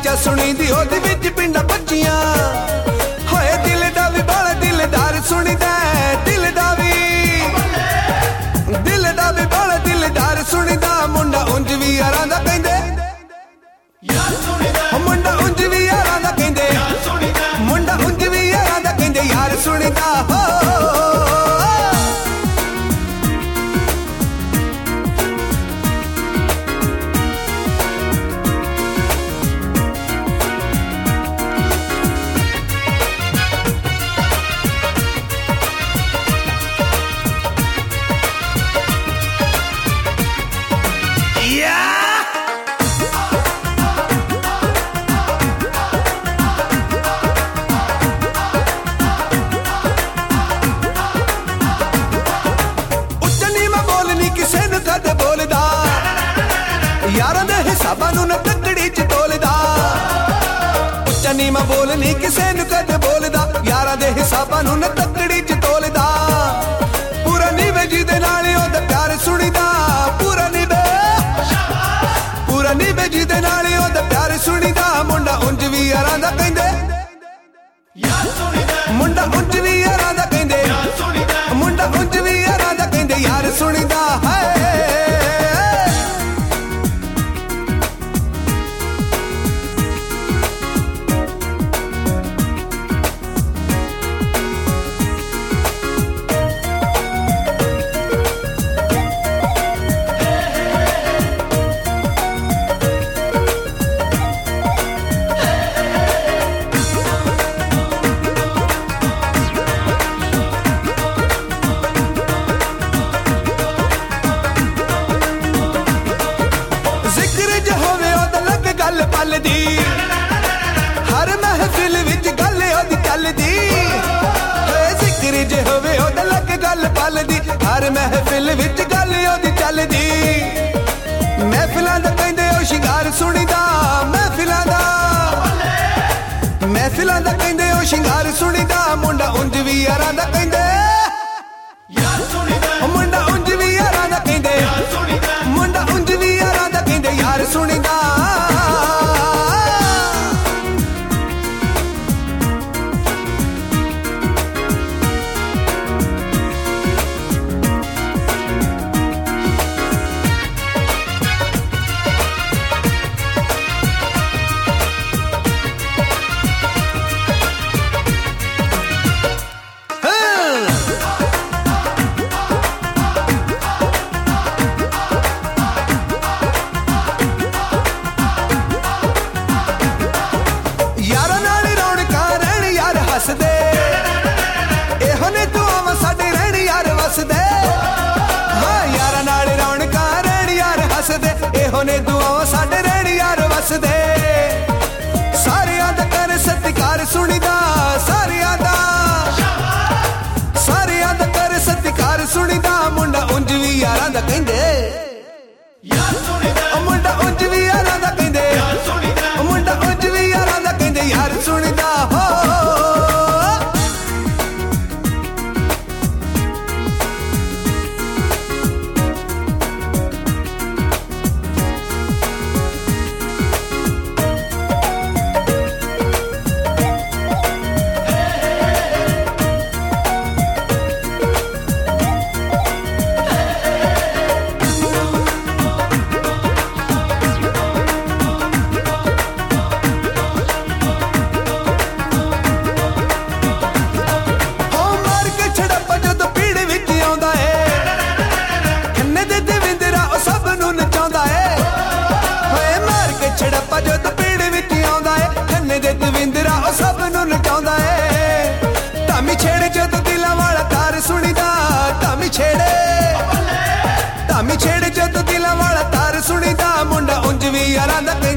चा सुनी दी ओदे विच पिंडा बच्चियां होए दिल दा भी बड़ा दिलदार सुनीदा दिल दा भी बड़ा दिलदार सुनीदा मुंडा उंज भी यारां दा कहंदे यार सुनीदा मुंडा उंज भी यारां दा कहंदे यार सुनीदा मुंडा उंज भी यारां दा कहंदे यार सुनीदा हो यारां दे हिसाबां नूं न तकड़ी च तोलदा उच्चा नीवां बोल नहीं किसे नूं कदे बोलदा यारां दे हिसाबां नूं न तकड़ी च तोलदा पूरा नीवे जी दे नाल ओदा प्यार सुनीदा पूरा नीवे जी दे नाल ओदा प्यार सुनीदा मुंडा उंज भी यारां दा कहंदे यार सुनीदा मुंडा उंज भी यारां दा कहंदे यार सुनीदा मुंडा उंज भी यारां दा कहंदे यार सुनीदा हाय हर महफिल विच गल ओदी चलदी जिक्र जे होवे ओदा लग गल पलदी हर महफिल विच गल ओदी चलदी महफिलां दा कहंदे ओ शिंगार सुनीदा महफिलां दा कहंदे ओ शिंगार सुनीदा मुंडा उंज भी यारां दा कहंदे यार सुनीदा मुंडा उंज भी यारां दा कहंदे यार सुनीदा मुंडा उंज भी यारां दा कहंदे यार सुनीदा होने दुआवां साडे रहण यार वसदे सारियां दा कर सत्कार सुनीदा सारियां दा कर सत्कार सुनीदा मुंडा उंज भी यारां दा कहंदे यार सुनीदा मुंडा उंज भी यारां दा कहंदे यार सुनीदा मुंडा उंज भी यारां दा कहंदे यार सुनीदा हो छेड़े जद दिला वाला तार सुनीदा मुंडा उंज भी यारां दा